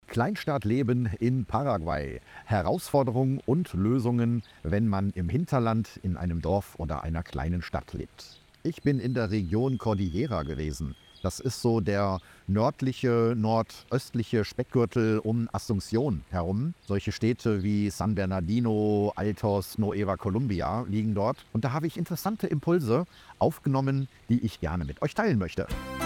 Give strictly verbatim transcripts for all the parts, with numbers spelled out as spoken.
Kleinstadtleben in Paraguay. Herausforderungen und Lösungen, wenn man im Hinterland in einem Dorf oder einer kleinen Stadt lebt. Ich bin in der Region Cordillera gewesen. Das ist so der nördliche, nordöstliche Speckgürtel um Asunción herum. Solche Städte wie San Bernardino, Altos, Nueva Colombia liegen dort. Und da habe ich interessante Impulse aufgenommen, die ich gerne mit euch teilen möchte.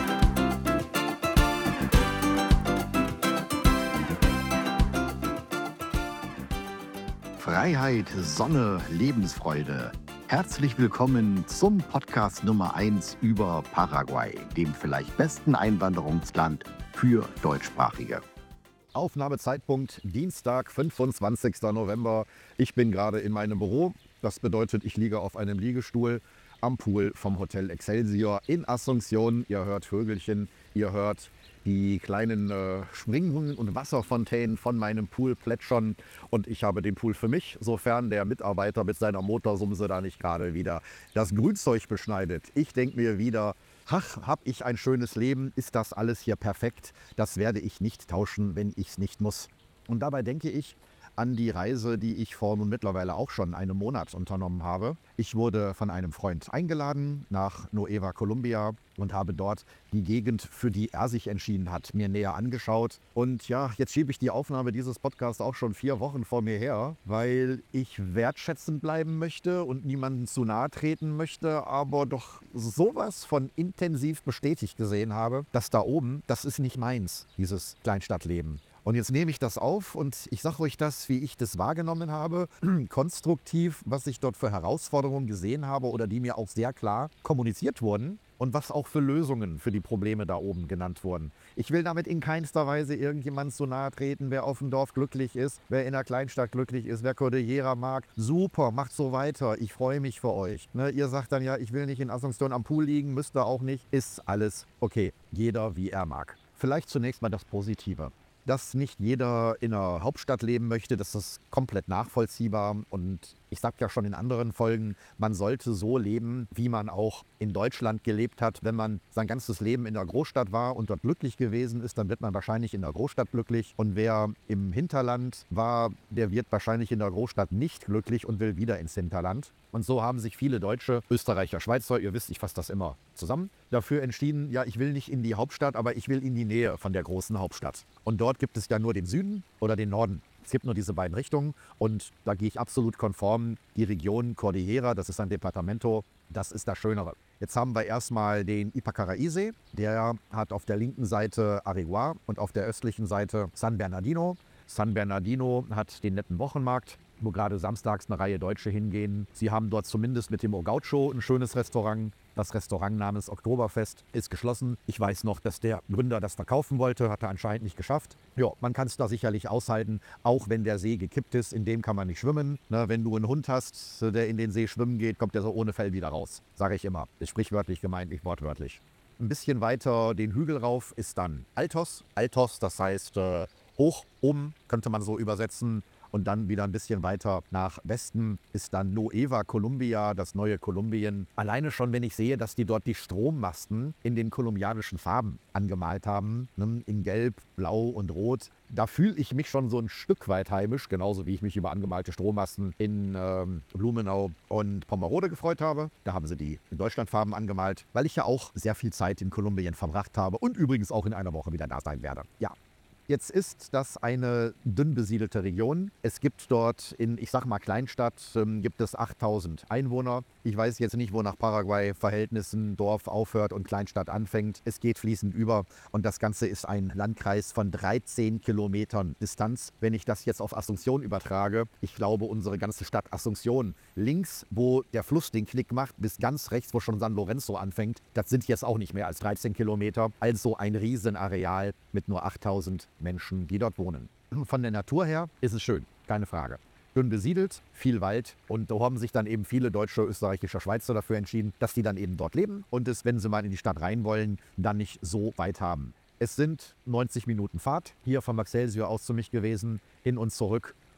Freiheit, Sonne, Lebensfreude. Herzlich willkommen zum Podcast Nummer eins über Paraguay, dem vielleicht besten Einwanderungsland für Deutschsprachige. Aufnahmezeitpunkt Dienstag, fünfundzwanzigster November. Ich bin gerade in meinem Büro. Das bedeutet, ich liege auf einem Liegestuhl am Pool vom Hotel Excelsior in Asunción. Ihr hört Vögelchen, ihr hört die kleinen äh, Springbrunnen und Wasserfontänen von meinem Pool plätschern. Und ich habe den Pool für mich, sofern der Mitarbeiter mit seiner Motorsumse da nicht gerade wieder das Grünzeug beschneidet. Ich denke mir wieder, ach, habe ich ein schönes Leben, ist das alles hier perfekt? Das werde ich nicht tauschen, wenn ich es nicht muss. Und dabei denke ich an die Reise, die ich vor nun mittlerweile auch schon einen Monat unternommen habe. Ich wurde von einem Freund eingeladen nach Nueva Colombia und habe dort die Gegend, für die er sich entschieden hat, mir näher angeschaut. Und ja, jetzt schiebe ich die Aufnahme dieses Podcasts auch schon vier Wochen vor mir her, weil ich wertschätzend bleiben möchte und niemandem zu nahe treten möchte, aber doch sowas von intensiv bestätigt gesehen habe, dass da oben, das ist nicht meins, dieses Kleinstadtleben. Und jetzt nehme ich das auf und ich sage euch das, wie ich das wahrgenommen habe, konstruktiv, was ich dort für Herausforderungen gesehen habe oder die mir auch sehr klar kommuniziert wurden und was auch für Lösungen für die Probleme da oben genannt wurden. Ich will damit in keinster Weise irgendjemand so nahe treten, wer auf dem Dorf glücklich ist, wer in der Kleinstadt glücklich ist, wer Cordillera mag. Super, macht so weiter, ich freue mich für euch. Ne, ihr sagt dann ja, ich will nicht in Asunción am Pool liegen, müsst ihr auch nicht, ist alles okay. Jeder wie er mag. Vielleicht zunächst mal das Positive. Dass nicht jeder in einer Hauptstadt leben möchte, das ist komplett nachvollziehbar. Und ich sage ja schon in anderen Folgen, man sollte so leben, wie man auch in Deutschland gelebt hat. Wenn man sein ganzes Leben in der Großstadt war und dort glücklich gewesen ist, dann wird man wahrscheinlich in der Großstadt glücklich. Und wer im Hinterland war, der wird wahrscheinlich in der Großstadt nicht glücklich und will wieder ins Hinterland. Und so haben sich viele Deutsche, Österreicher, Schweizer, ihr wisst, ich fasse das immer zusammen, dafür entschieden, ja, ich will nicht in die Hauptstadt, aber ich will in die Nähe von der großen Hauptstadt. Und dort gibt es ja nur den Süden oder den Norden. Es gibt nur diese beiden Richtungen und da gehe ich absolut konform. Die Region Cordillera, das ist ein Departamento, das ist das Schönere. Jetzt haben wir erstmal den Ipacaraí-See, der hat auf der linken Seite Areguá und auf der östlichen Seite San Bernardino. San Bernardino hat den netten Wochenmarkt, wo gerade samstags eine Reihe Deutsche hingehen. Sie haben dort zumindest mit dem O Gaucho ein schönes Restaurant. Das Restaurant namens Oktoberfest ist geschlossen. Ich weiß noch, dass der Gründer das verkaufen wollte, hat er anscheinend nicht geschafft. Ja, man kann es da sicherlich aushalten, auch wenn der See gekippt ist, in dem kann man nicht schwimmen. Ne, wenn du einen Hund hast, der in den See schwimmen geht, kommt der so ohne Fell wieder raus. Sage ich immer. Ist sprichwörtlich gemeint, nicht wortwörtlich. Ein bisschen weiter den Hügel rauf ist dann Altos. Altos, das heißt äh, hoch oben, könnte man so übersetzen. Und dann wieder ein bisschen weiter nach Westen ist dann Nueva Colombia, das neue Kolumbien. Alleine schon, wenn ich sehe, dass die dort die Strommasten in den kolumbianischen Farben angemalt haben, ne, in Gelb, Blau und Rot, da fühle ich mich schon so ein Stück weit heimisch, genauso wie ich mich über angemalte Strommasten in ähm, Blumenau und Pomerode gefreut habe. Da haben sie die in Deutschlandfarben angemalt, weil ich ja auch sehr viel Zeit in Kolumbien verbracht habe und übrigens auch in einer Woche wieder da sein werde. Ja. Jetzt ist das eine dünn besiedelte Region. Es gibt dort in, ich sag mal Kleinstadt, ähm, gibt es achttausend Einwohner. Ich weiß jetzt nicht, wo nach Paraguay-Verhältnissen Dorf aufhört und Kleinstadt anfängt. Es geht fließend über und das Ganze ist ein Landkreis von dreizehn Kilometern Distanz. Wenn ich das jetzt auf Asunción übertrage, ich glaube, unsere ganze Stadt Asunción, links, wo der Fluss den Knick macht, bis ganz rechts, wo schon San Lorenzo anfängt, das sind jetzt auch nicht mehr als dreizehn Kilometer. Also ein Riesenareal mit nur achttausend Menschen, die dort wohnen. Von der Natur her ist es schön, keine Frage. Dünn besiedelt, viel Wald und da haben sich dann eben viele deutsche, österreichische, Schweizer dafür entschieden, dass die dann eben dort leben und es, wenn sie mal in die Stadt rein wollen, dann nicht so weit haben. Es sind neunzig Minuten Fahrt hier vom Excelsior aus zu mich gewesen, hin und zurück.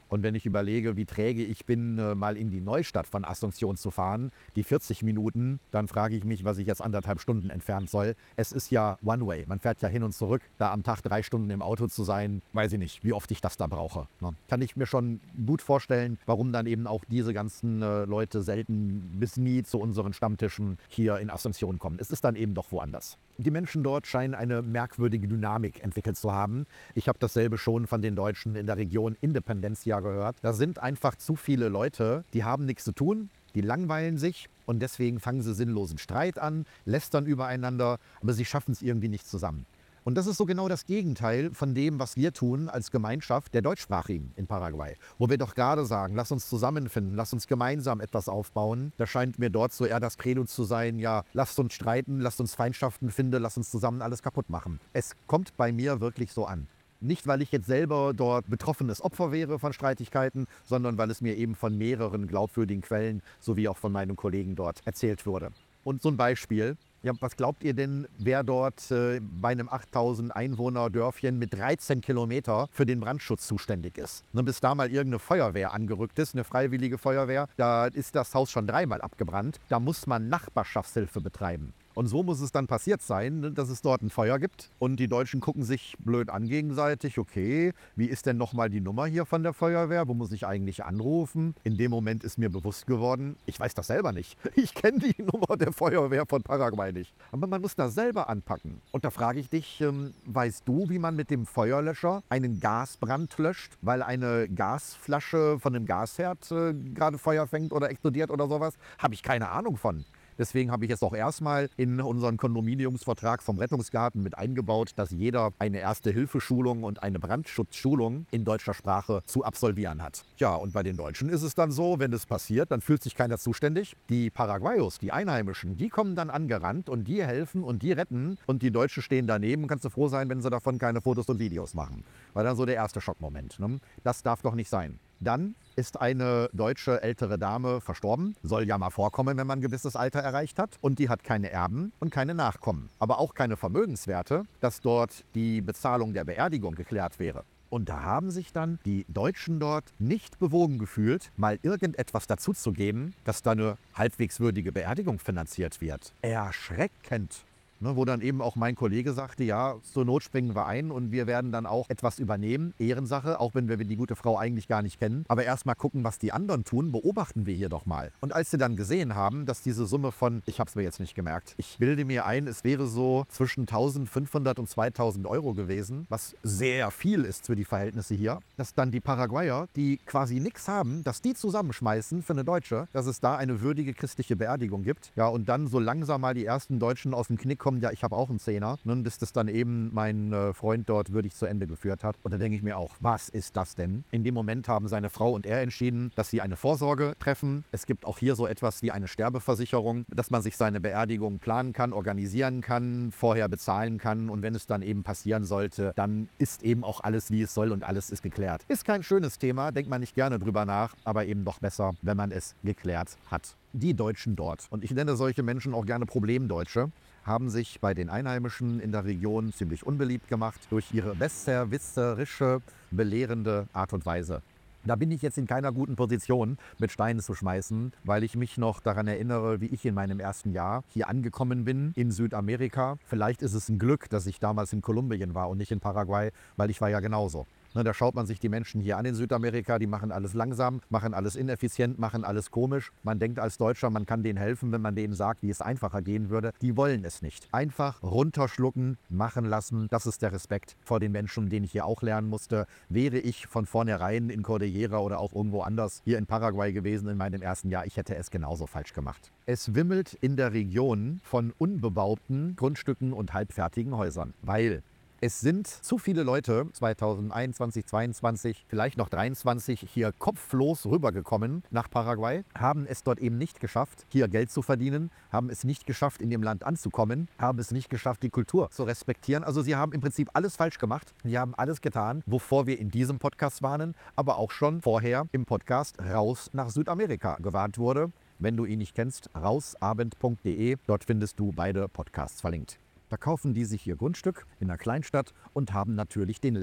Und wenn ich überlege, wie träge ich bin, äh, mal in die Neustadt von Asunción zu fahren, die vierzig Minuten, dann frage ich mich, was ich jetzt anderthalb Stunden entfernt soll. Es ist ja One-Way, man fährt ja hin und zurück. Da am Tag drei Stunden im Auto zu sein, weiß ich nicht, wie oft ich das da brauche. Ne? Kann ich mir schon gut vorstellen, warum dann eben auch diese ganzen äh, Leute selten bis nie zu unseren Stammtischen hier in Asunción kommen. Es ist dann eben doch woanders. Die Menschen dort scheinen eine merkwürdige Dynamik entwickelt zu haben. Ich habe dasselbe schon von den Deutschen in der Region Independencia gehört. Da sind einfach zu viele Leute, die haben nichts zu tun, die langweilen sich und deswegen fangen sie sinnlosen Streit an, lästern übereinander, aber sie schaffen es irgendwie nicht zusammen. Und das ist so genau das Gegenteil von dem, was wir tun als Gemeinschaft der Deutschsprachigen in Paraguay. Wo wir doch gerade sagen, lass uns zusammenfinden, lass uns gemeinsam etwas aufbauen. Da scheint mir dort so eher das Credo zu sein, ja, lasst uns streiten, lasst uns Feindschaften finden, lasst uns zusammen alles kaputt machen. Es kommt bei mir wirklich so an. Nicht, weil ich jetzt selber dort betroffenes Opfer wäre von Streitigkeiten, sondern weil es mir eben von mehreren glaubwürdigen Quellen sowie auch von meinen Kollegen dort erzählt wurde. Und so ein Beispiel. Ja, was glaubt ihr denn, wer dort äh, bei einem achttausend Einwohner Dörfchen mit dreizehn Kilometer für den Brandschutz zuständig ist? Ne, bis da mal irgendeine Feuerwehr angerückt ist, eine freiwillige Feuerwehr, da ist das Haus schon dreimal abgebrannt. Da muss man Nachbarschaftshilfe betreiben. Und so muss es dann passiert sein, dass es dort ein Feuer gibt und die Deutschen gucken sich blöd an gegenseitig. Okay, wie ist denn nochmal die Nummer hier von der Feuerwehr? Wo muss ich eigentlich anrufen? In dem Moment ist mir bewusst geworden, ich weiß das selber nicht. Ich kenne die Nummer der Feuerwehr von Paraguay nicht. Aber man muss da selber anpacken. Und da frage ich dich, ähm, weißt du, wie man mit dem Feuerlöscher einen Gasbrand löscht, weil eine Gasflasche von einem Gasherd äh, gerade Feuer fängt oder explodiert oder sowas? Habe ich keine Ahnung von. Deswegen habe ich jetzt auch erstmal in unseren Kondominiumsvertrag vom Rettungsgarten mit eingebaut, dass jeder eine Erste-Hilfe-Schulung und eine Brandschutzschulung in deutscher Sprache zu absolvieren hat. Ja, und bei den Deutschen ist es dann so, wenn es passiert, dann fühlt sich keiner zuständig. Die Paraguayos, die Einheimischen, die kommen dann angerannt und die helfen und die retten und die Deutschen stehen daneben und kannst du froh sein, wenn sie davon keine Fotos und Videos machen. War dann so der erste Schockmoment. Ne? Das darf doch nicht sein. Dann ist eine deutsche ältere Dame verstorben. Soll ja mal vorkommen, wenn man ein gewisses Alter erreicht hat. Und die hat keine Erben und keine Nachkommen. Aber auch keine Vermögenswerte, dass dort die Bezahlung der Beerdigung geklärt wäre. Und da haben sich dann die Deutschen dort nicht bewogen gefühlt, mal irgendetwas dazuzugeben, dass da eine halbwegs würdige Beerdigung finanziert wird. Erschreckend. Ne, wo dann eben auch mein Kollege sagte, ja, zur Not springen wir ein und wir werden dann auch etwas übernehmen. Ehrensache, auch wenn wir die gute Frau eigentlich gar nicht kennen. Aber erst mal gucken, was die anderen tun, beobachten wir hier doch mal. Und als sie dann gesehen haben, dass diese Summe von, ich habe es mir jetzt nicht gemerkt, ich bilde mir ein, es wäre so zwischen eintausendfünfhundert und zweitausend Euro gewesen, was sehr viel ist für die Verhältnisse hier, dass dann die Paraguayer, die quasi nichts haben, dass die zusammenschmeißen für eine Deutsche, dass es da eine würdige christliche Beerdigung gibt. Ja, und dann so langsam mal die ersten Deutschen aus dem Knick kommen, ja, ich habe auch einen Zehner, ne, bis das dann eben mein äh, Freund dort würdig zu Ende geführt hat. Und da denke ich mir auch, was ist das denn? In dem Moment haben seine Frau und er entschieden, dass sie eine Vorsorge treffen. Es gibt auch hier so etwas wie eine Sterbeversicherung, dass man sich seine Beerdigung planen kann, organisieren kann, vorher bezahlen kann und wenn es dann eben passieren sollte, dann ist eben auch alles, wie es soll und alles ist geklärt. Ist kein schönes Thema, denkt man nicht gerne drüber nach, aber eben doch besser, wenn man es geklärt hat. Die Deutschen dort, und ich nenne solche Menschen auch gerne Problemdeutsche, haben sich bei den Einheimischen in der Region ziemlich unbeliebt gemacht durch ihre besserwisserische, belehrende Art und Weise. Da bin ich jetzt in keiner guten Position, mit Steinen zu schmeißen, weil ich mich noch daran erinnere, wie ich in meinem ersten Jahr hier angekommen bin in Südamerika. Vielleicht ist es ein Glück, dass ich damals in Kolumbien war und nicht in Paraguay, weil ich war ja genauso. Ne, da schaut man sich die Menschen hier an in Südamerika, die machen alles langsam, machen alles ineffizient, machen alles komisch. Man denkt als Deutscher, man kann denen helfen, wenn man denen sagt, wie es einfacher gehen würde. Die wollen es nicht. Einfach runterschlucken, machen lassen. Das ist der Respekt vor den Menschen, den ich hier auch lernen musste. Wäre ich von vornherein in Cordillera oder auch irgendwo anders hier in Paraguay gewesen in meinem ersten Jahr, ich hätte es genauso falsch gemacht. Es wimmelt in der Region von unbebauten Grundstücken und halbfertigen Häusern, weil es sind zu viele Leute zweitausendeinundzwanzig, zweiundzwanzig, vielleicht noch dreiundzwanzig hier kopflos rübergekommen nach Paraguay, haben es dort eben nicht geschafft, hier Geld zu verdienen, haben es nicht geschafft, in dem Land anzukommen, haben es nicht geschafft, die Kultur zu respektieren. Also sie haben im Prinzip alles falsch gemacht. Sie haben alles getan, wovor wir in diesem Podcast warnen, aber auch schon vorher im Podcast Raus nach Südamerika gewarnt wurde. Wenn du ihn nicht kennst, rausabend punkt de, dort findest du beide Podcasts verlinkt. Da kaufen die sich ihr Grundstück in einer Kleinstadt und haben natürlich den Lärm.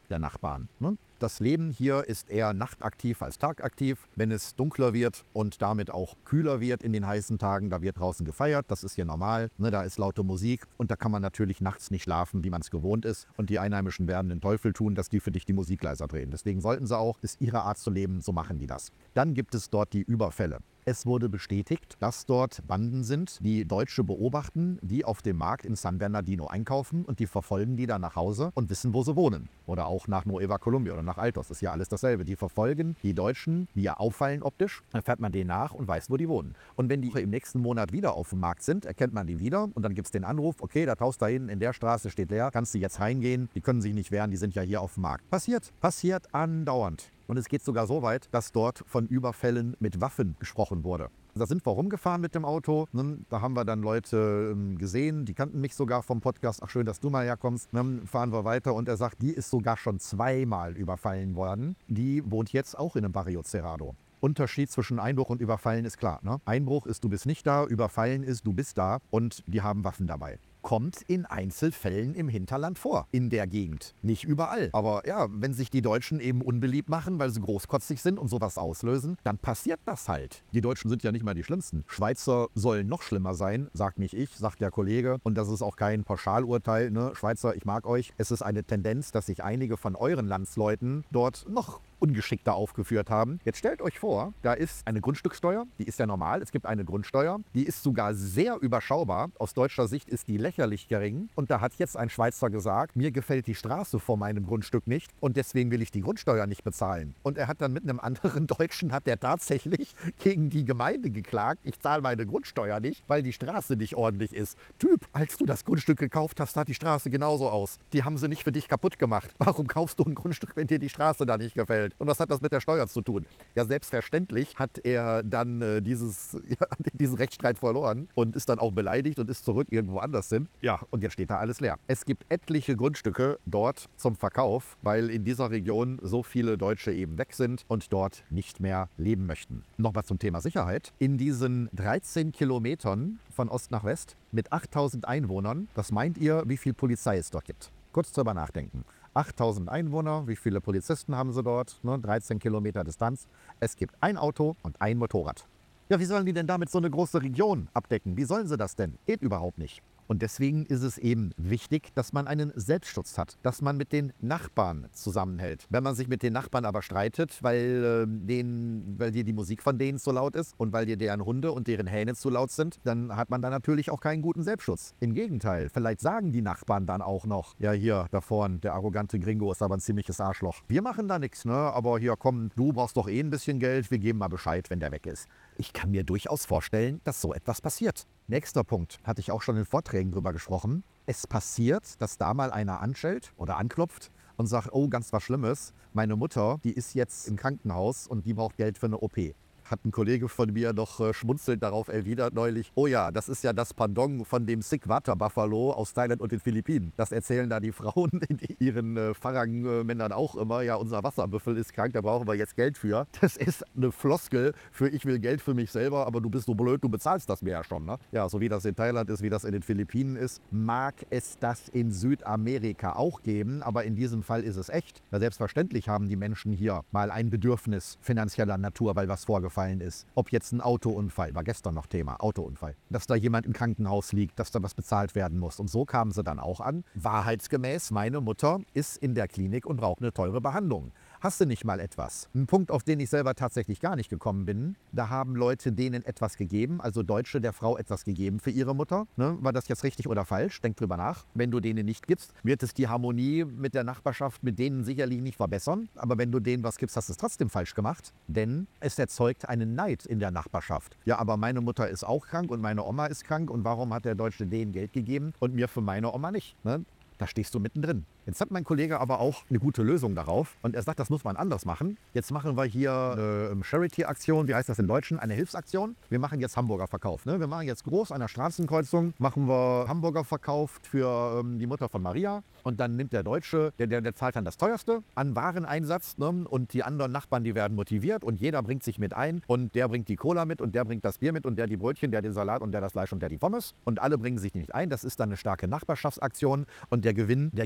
der Nachbarn. Ne? Das Leben hier ist eher nachtaktiv als tagaktiv. Wenn es dunkler wird und damit auch kühler wird in den heißen Tagen, da wird draußen gefeiert, das ist hier normal. Ne, da ist laute Musik und da kann man natürlich nachts nicht schlafen, wie man es gewohnt ist. Und die Einheimischen werden den Teufel tun, dass die für dich die Musik leiser drehen. Deswegen sollten sie auch, ist ihre Art zu leben, so machen die das. Dann gibt es dort die Überfälle. Es wurde bestätigt, dass dort Banden sind, die Deutsche beobachten, die auf dem Markt in San Bernardino einkaufen und die verfolgen die dann nach Hause und wissen, wo sie wohnen. Oder auch nach Nueva Colombia oder nach Altos, ist ja alles dasselbe. Die verfolgen die Deutschen, die ja auffallen optisch, dann fährt man denen nach und weiß, wo die wohnen. Und wenn die im nächsten Monat wieder auf dem Markt sind, erkennt man die wieder und dann gibt es den Anruf, okay, das Haus da hinten in der Straße steht leer, kannst du jetzt reingehen, die können sich nicht wehren, die sind ja hier auf dem Markt. Passiert, passiert andauernd. Und es geht sogar so weit, dass dort von Überfällen mit Waffen gesprochen wurde. Da sind wir rumgefahren mit dem Auto. Ne? Da haben wir dann Leute ähm, gesehen, die kannten mich sogar vom Podcast. Ach, schön, dass du mal herkommst. Dann fahren wir weiter und er sagt, die ist sogar schon zweimal überfallen worden. Die wohnt jetzt auch in einem Barrio Cerrado. Unterschied zwischen Einbruch und Überfallen ist klar. Ne? Einbruch ist, du bist nicht da, Überfallen ist, du bist da und die haben Waffen dabei. Kommt in Einzelfällen im Hinterland vor, in der Gegend. Nicht überall. Aber ja, wenn sich die Deutschen eben unbeliebt machen, weil sie großkotzig sind und sowas auslösen, dann passiert das halt. Die Deutschen sind ja nicht mal die Schlimmsten. Schweizer sollen noch schlimmer sein, sagt nicht ich, sagt der Kollege. Und das ist auch kein Pauschalurteil. Ne? Schweizer, ich mag euch. Es ist eine Tendenz, dass sich einige von euren Landsleuten dort noch ungeschickter aufgeführt haben. Jetzt stellt euch vor, da ist eine Grundstücksteuer, die ist ja normal, es gibt eine Grundsteuer, die ist sogar sehr überschaubar. Aus deutscher Sicht ist die lächerlich gering. Und da hat jetzt ein Schweizer gesagt, mir gefällt die Straße vor meinem Grundstück nicht und deswegen will ich die Grundsteuer nicht bezahlen. Und er hat dann mit einem anderen Deutschen, hat er tatsächlich gegen die Gemeinde geklagt, ich zahle meine Grundsteuer nicht, weil die Straße nicht ordentlich ist. Typ, als du das Grundstück gekauft hast, sah die Straße genauso aus. Die haben sie nicht für dich kaputt gemacht. Warum kaufst du ein Grundstück, wenn dir die Straße da nicht gefällt? Und was hat das mit der Steuer zu tun? Ja, selbstverständlich hat er dann äh, dieses, ja, diesen Rechtsstreit verloren und ist dann auch beleidigt und ist zurück irgendwo anders hin. Ja, und jetzt steht da alles leer. Es gibt etliche Grundstücke dort zum Verkauf, weil in dieser Region so viele Deutsche eben weg sind und dort nicht mehr leben möchten. Nochmal zum Thema Sicherheit. In diesen dreizehn Kilometern von Ost nach West mit achttausend Einwohnern, was meint ihr, wie viel Polizei es dort gibt? Kurz drüber nachdenken. achttausend Einwohner, wie viele Polizisten haben sie dort? Ne? dreizehn Kilometer Distanz. Es gibt ein Auto und ein Motorrad. Ja, wie sollen die denn damit so eine große Region abdecken? Wie sollen sie das denn? Geht überhaupt nicht. Und deswegen ist es eben wichtig, dass man einen Selbstschutz hat, dass man mit den Nachbarn zusammenhält. Wenn man sich mit den Nachbarn aber streitet, weil, äh, denen, weil dir die Musik von denen zu laut ist und weil dir deren Hunde und deren Hähne zu laut sind, dann hat man da natürlich auch keinen guten Selbstschutz. Im Gegenteil, vielleicht sagen die Nachbarn dann auch noch, ja hier, da vorne, der arrogante Gringo ist aber ein ziemliches Arschloch. Wir machen da nichts, ne? Aber hier, komm, du brauchst doch eh ein bisschen Geld, wir geben mal Bescheid, wenn der weg ist. Ich kann mir durchaus vorstellen, dass so etwas passiert. Nächster Punkt, hatte ich auch schon in Vorträgen drüber gesprochen. Es passiert, dass da mal einer anschellt oder anklopft und sagt, oh, ganz was Schlimmes. Meine Mutter, die ist jetzt im Krankenhaus und die braucht Geld für eine O P. Hat ein Kollege von mir noch äh, schmunzelnd darauf erwidert neulich, oh ja, das ist ja das Pendant von dem Sikh Water Buffalo aus Thailand und den Philippinen. Das erzählen da die Frauen in ihren äh, Farang-Männern auch immer, ja, unser Wasserbüffel ist krank, da brauchen wir jetzt Geld für. Das ist eine Floskel für ich will Geld für mich selber, aber du bist so blöd, du bezahlst das mir ja schon. Ne? Ja, so wie das in Thailand ist, wie das in den Philippinen ist, mag es das in Südamerika auch geben, aber in diesem Fall ist es echt. Ja, selbstverständlich haben die Menschen hier mal ein Bedürfnis finanzieller Natur, weil was vorgefallen ist. Ob jetzt ein Autounfall, war gestern noch Thema, Autounfall. Dass da jemand im Krankenhaus liegt, dass da was bezahlt werden muss. Und so kamen sie dann auch an. Wahrheitsgemäß, meine Mutter ist in der Klinik und braucht eine teure Behandlung. Hast du nicht mal etwas? Ein Punkt, auf den ich selber tatsächlich gar nicht gekommen bin. Da haben Leute denen etwas gegeben, also Deutsche der Frau etwas gegeben für ihre Mutter. Ne? War das jetzt richtig oder falsch? Denk drüber nach. Wenn du denen nicht gibst, wird es die Harmonie mit der Nachbarschaft mit denen sicherlich nicht verbessern. Aber wenn du denen was gibst, hast du es trotzdem falsch gemacht. Denn es erzeugt einen Neid in der Nachbarschaft. Ja, aber meine Mutter ist auch krank und meine Oma ist krank. Und warum hat der Deutsche denen Geld gegeben und mir für meine Oma nicht? Ne? Da stehst du mittendrin. Jetzt hat mein Kollege aber auch eine gute Lösung darauf und er sagt, das muss man anders machen. Jetzt machen wir hier eine Charity-Aktion, wie heißt das im Deutschen? Eine Hilfsaktion. Wir machen jetzt Hamburger Verkauf. Ne? Wir machen jetzt groß an der Straßenkreuzung, machen wir Hamburger Verkauf für ähm, die Mutter von Maria und dann nimmt der Deutsche, der, der, der zahlt dann das teuerste an Wareneinsatz, ne? Und die anderen Nachbarn, die werden motiviert und jeder bringt sich mit ein und der bringt die Cola mit und der bringt das Bier mit und der die Brötchen, der den Salat und der das Fleisch und der die Pommes und alle bringen sich nicht ein. Das ist dann eine starke Nachbarschaftsaktion und der Gewinn, der geht dann an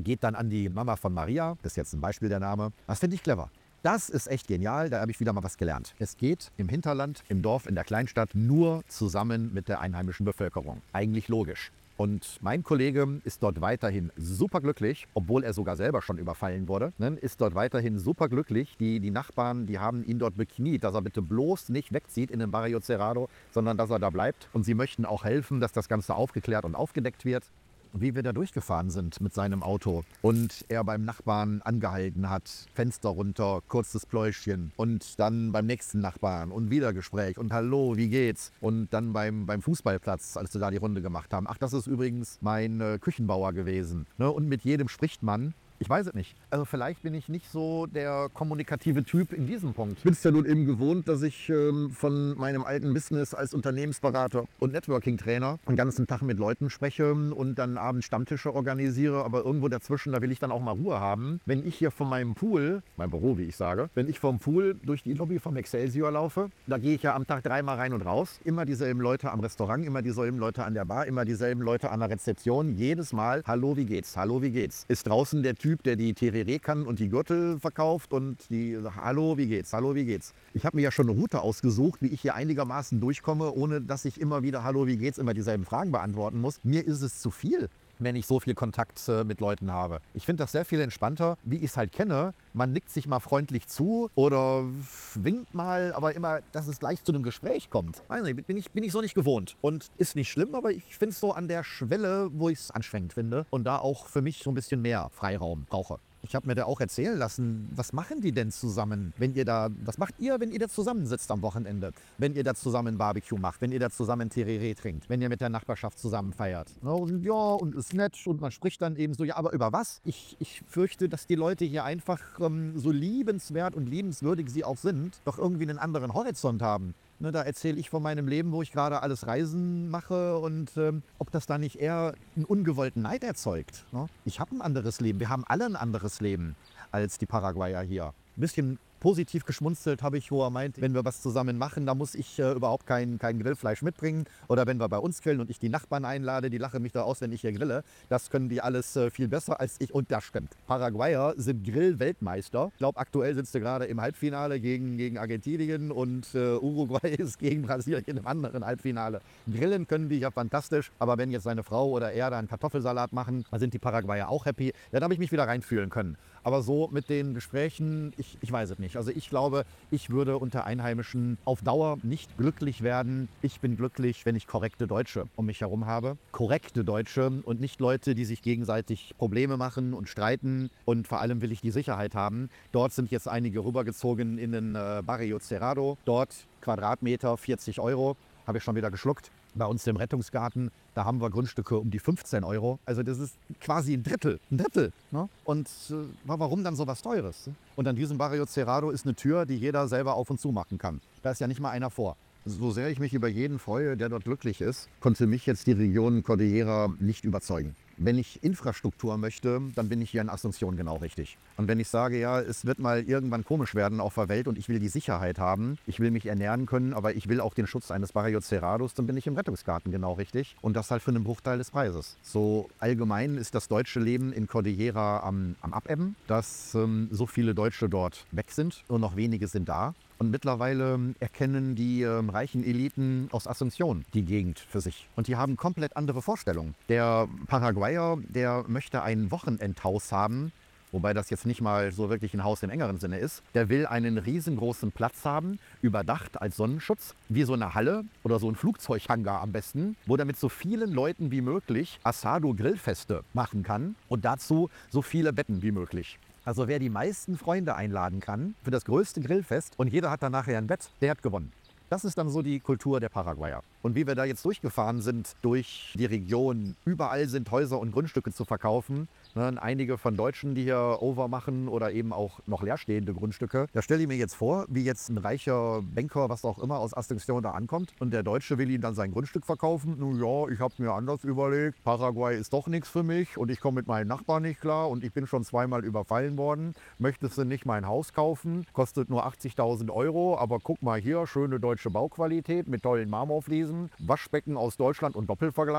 dann die Mama von Maria, das ist jetzt ein Beispiel der Name. Das finde ich clever. Das ist echt genial, da habe ich wieder mal was gelernt. Es geht im Hinterland, im Dorf, in der Kleinstadt nur zusammen mit der einheimischen Bevölkerung. Eigentlich logisch. Und mein Kollege ist dort weiterhin superglücklich, obwohl er sogar selber schon überfallen wurde, ne, ist dort weiterhin superglücklich. Die, die Nachbarn, die haben ihn dort bekniet, dass er bitte bloß nicht wegzieht in den Barrio Cerrado, sondern dass er da bleibt. Und sie möchten auch helfen, dass das Ganze aufgeklärt und aufgedeckt wird. Wie wir da durchgefahren sind mit seinem Auto und er beim Nachbarn angehalten hat, Fenster runter, kurzes Pläuschchen und dann beim nächsten Nachbarn und wieder Gespräch und hallo, wie geht's? Und dann beim, beim Fußballplatz, als wir da die Runde gemacht haben. Ach, das ist übrigens mein äh, Küchenbauer gewesen. Ne? Und mit jedem spricht man. Ich weiß es nicht. Also vielleicht bin ich nicht so der kommunikative Typ in diesem Punkt. Ich bin es ja nun eben gewohnt, dass ich ähm, von meinem alten Business als Unternehmensberater und Networking-Trainer den ganzen Tag mit Leuten spreche und dann abends Stammtische organisiere. Aber irgendwo dazwischen, da will ich dann auch mal Ruhe haben. Wenn ich hier von meinem Pool, mein Büro, wie ich sage, wenn ich vom Pool durch die Lobby vom Excelsior laufe, da gehe ich ja am Tag dreimal rein und raus. Immer dieselben Leute am Restaurant, immer dieselben Leute an der Bar, immer dieselben Leute an der Rezeption. Jedes Mal, hallo, wie geht's? Hallo, wie geht's? Ist draußen der Typ, der die Tereré kann und die Gürtel verkauft und die, hallo, wie geht's, hallo, wie geht's. Ich habe mir ja schon eine Route ausgesucht, wie ich hier einigermaßen durchkomme, ohne dass ich immer wieder, hallo, wie geht's, immer dieselben Fragen beantworten muss. Mir ist es zu viel, wenn ich so viel Kontakt äh, mit Leuten habe. Ich finde das sehr viel entspannter, wie ich es halt kenne. Man nickt sich mal freundlich zu oder winkt mal, aber immer, dass es gleich zu einem Gespräch kommt. Weiß nicht, bin ich, bin ich so nicht gewohnt. Und ist nicht schlimm, aber ich finde es so an der Schwelle, wo ich es anstrengend finde und da auch für mich so ein bisschen mehr Freiraum brauche. Ich habe mir da auch erzählen lassen, was machen die denn zusammen, wenn ihr da, was macht ihr, wenn ihr da zusammensitzt am Wochenende? Wenn ihr da zusammen Barbecue macht, wenn ihr da zusammen Tereré trinkt, wenn ihr mit der Nachbarschaft zusammen feiert. Ja, und, ja, und ist nett und man spricht dann eben so, ja, aber über was? Ich, ich fürchte, dass die Leute hier einfach, ähm, so liebenswert und liebenswürdig sie auch sind, doch irgendwie einen anderen Horizont haben. Ne, da erzähle ich von meinem Leben, wo ich gerade alles Reisen mache und ähm, ob das da nicht eher einen ungewollten Neid erzeugt. Ne? Ich habe ein anderes Leben, wir haben alle ein anderes Leben als die Paraguayer hier. Ein bisschen positiv geschmunzelt habe ich, wo er meint, wenn wir was zusammen machen, da muss ich äh, überhaupt kein, kein Grillfleisch mitbringen. Oder wenn wir bei uns grillen und ich die Nachbarn einlade, die lachen mich da aus, wenn ich hier grille. Das können die alles äh, viel besser als ich. Und das stimmt. Paraguayer sind Grill-Weltmeister. Ich glaube, aktuell sind sie gerade im Halbfinale gegen, gegen Argentinien und äh, Uruguay ist gegen Brasilien im anderen Halbfinale. Grillen können die ja fantastisch, aber wenn jetzt seine Frau oder er da einen Kartoffelsalat machen, dann sind die Paraguayer auch happy. Dann habe ich mich wieder reinfühlen können. Aber so mit den Gesprächen, ich, ich weiß es nicht. Also ich glaube, ich würde unter Einheimischen auf Dauer nicht glücklich werden. Ich bin glücklich, wenn ich korrekte Deutsche um mich herum habe. Korrekte Deutsche und nicht Leute, die sich gegenseitig Probleme machen und streiten. Und vor allem will ich die Sicherheit haben. Dort sind jetzt einige rübergezogen in den äh, Barrio Cerrado. Dort Quadratmeter vierzig Euro. Habe ich schon wieder geschluckt. Bei uns im Rettungsgarten, da haben wir Grundstücke um die fünfzehn Euro. Also das ist quasi ein Drittel, ein Drittel. Ne? Und äh, warum dann so was Teures? Und an diesem Barrio Cerrado ist eine Tür, die jeder selber auf und zu machen kann. Da ist ja nicht mal einer vor. So sehr ich mich über jeden freue, der dort glücklich ist, konnte mich jetzt die Region Cordillera nicht überzeugen. Wenn ich Infrastruktur möchte, dann bin ich hier in Asunción genau richtig. Und wenn ich sage, ja, es wird mal irgendwann komisch werden auf der Welt und ich will die Sicherheit haben, ich will mich ernähren können, aber ich will auch den Schutz eines Barrio Cerrados, dann bin ich im Rettungsgarten genau richtig. Und das halt für einen Bruchteil des Preises. So allgemein ist das deutsche Leben in Cordillera am, am Abebben, dass ähm, so viele Deutsche dort weg sind, nur noch wenige sind da. Und mittlerweile erkennen die ähm, reichen Eliten aus Asunción die Gegend für sich. Und die haben komplett andere Vorstellungen. Der Paraguayer, der möchte ein Wochenendhaus haben, wobei das jetzt nicht mal so wirklich ein Haus im engeren Sinne ist. Der will einen riesengroßen Platz haben, überdacht als Sonnenschutz, wie so eine Halle oder so ein Flugzeughangar am besten, wo er mit so vielen Leuten wie möglich Asado-Grillfeste machen kann und dazu so viele Betten wie möglich. Also wer die meisten Freunde einladen kann für das größte Grillfest und jeder hat dann nachher ein Bett, der hat gewonnen. Das ist dann so die Kultur der Paraguayer. Und wie wir da jetzt durchgefahren sind durch die Region, überall sind Häuser und Grundstücke zu verkaufen. Ne, einige von Deutschen, die hier Over machen oder eben auch noch leerstehende Grundstücke. Da stelle ich mir jetzt vor, wie jetzt ein reicher Banker, was auch immer, aus Asunción da ankommt und der Deutsche will ihm dann sein Grundstück verkaufen. Nun ja, ich habe mir anders überlegt, Paraguay ist doch nichts für mich und ich komme mit meinen Nachbarn nicht klar und ich bin schon zweimal überfallen worden. Möchtest du nicht mein Haus kaufen? Kostet nur achtzigtausend Euro, aber guck mal hier, schöne deutsche Bauqualität mit tollen Marmorfliesen, Waschbecken aus Deutschland und Doppelverglasung.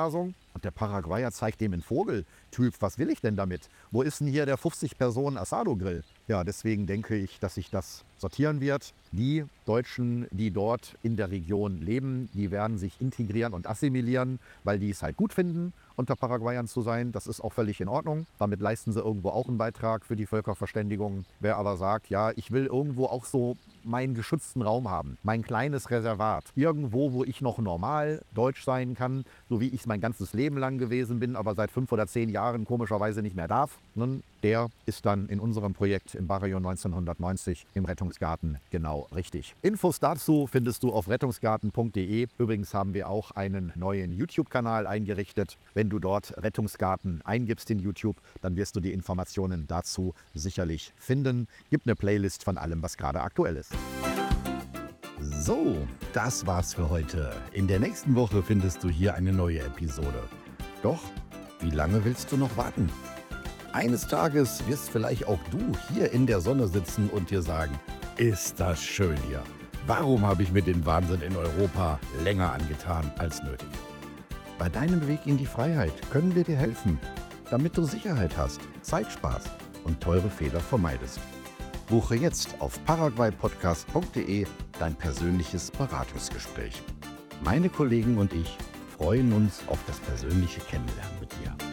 Und der Paraguayer zeigt dem einen Vogeltyp, was will ich denn damit? Wo ist denn hier der fünfzig Personen Asado-Grill? Ja, deswegen denke ich, dass sich das sortieren wird. Die Deutschen, die dort in der Region leben, die werden sich integrieren und assimilieren, weil die es halt gut finden, unter Paraguayern zu sein. Das ist auch völlig in Ordnung. Damit leisten sie irgendwo auch einen Beitrag für die Völkerverständigung. Wer aber sagt, ja, ich will irgendwo auch so meinen geschützten Raum haben, mein kleines Reservat, irgendwo, wo ich noch normal deutsch sein kann, so wie ich es mein ganzes Leben lang gewesen bin, aber seit fünf oder zehn Jahren komischerweise nicht mehr darf, nun, der ist dann in unserem Projekt im Barrio neunzehnhundertneunzig im Rettungsgarten genau richtig. Infos dazu findest du auf rettungsgarten punkt de. Übrigens haben wir auch einen neuen YouTube-Kanal eingerichtet. Wenn du dort Rettungsgarten eingibst in YouTube, dann wirst du die Informationen dazu sicherlich finden. Gibt eine Playlist von allem, was gerade aktuell ist. So, das war's für heute. In der nächsten Woche findest du hier eine neue Episode. Doch, wie lange willst du noch warten? Eines Tages wirst vielleicht auch du hier in der Sonne sitzen und dir sagen, ist das schön hier. Warum habe ich mir den Wahnsinn in Europa länger angetan als nötig? Bei deinem Weg in die Freiheit können wir dir helfen, damit du Sicherheit hast, Zeit sparst und teure Fehler vermeidest. Buche jetzt auf paraguay podcast punkt de dein persönliches Beratungsgespräch. Meine Kollegen und ich freuen uns auf das persönliche Kennenlernen mit dir.